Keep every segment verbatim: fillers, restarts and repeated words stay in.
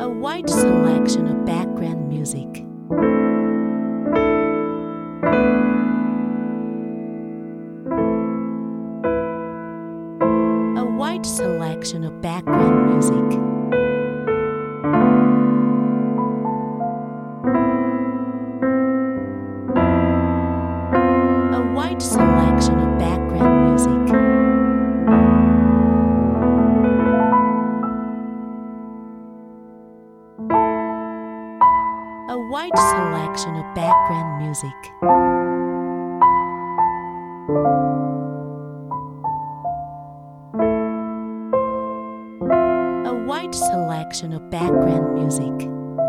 A wide selection of background music. A wide selection of background music. A wide selection of background music. A wide selection of background music. A wide selection of background music.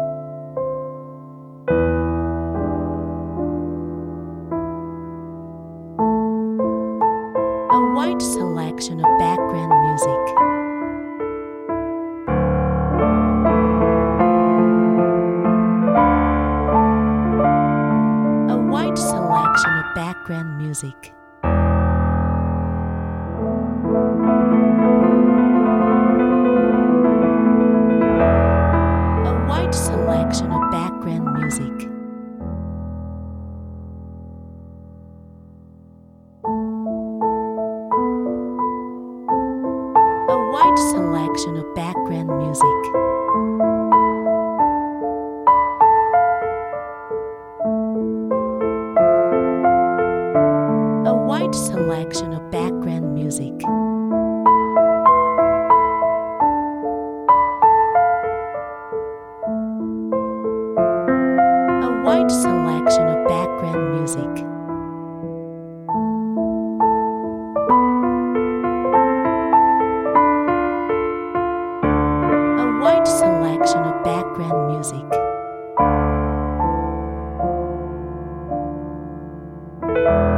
A wide selection of background music. A wide selection of background music. A wide selection of background music. A wide selection of background music. A wide selection of background music. A wide selection of background music. A wide selection of background music.